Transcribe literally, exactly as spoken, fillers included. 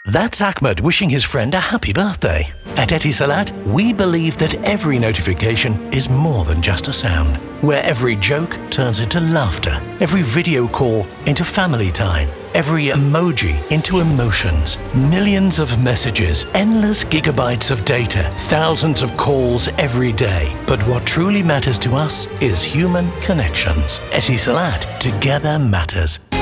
That's Ahmed wishing his friend a happy birthday. At Etisalat, we believe that every notification is more than just a sound, where every joke turns into laughter, every video call into family time, every emoji into emotions, millions of messages, endless gigabytes of data, thousands of calls every day. But what truly matters to us is human connections. Etisalat, together matters.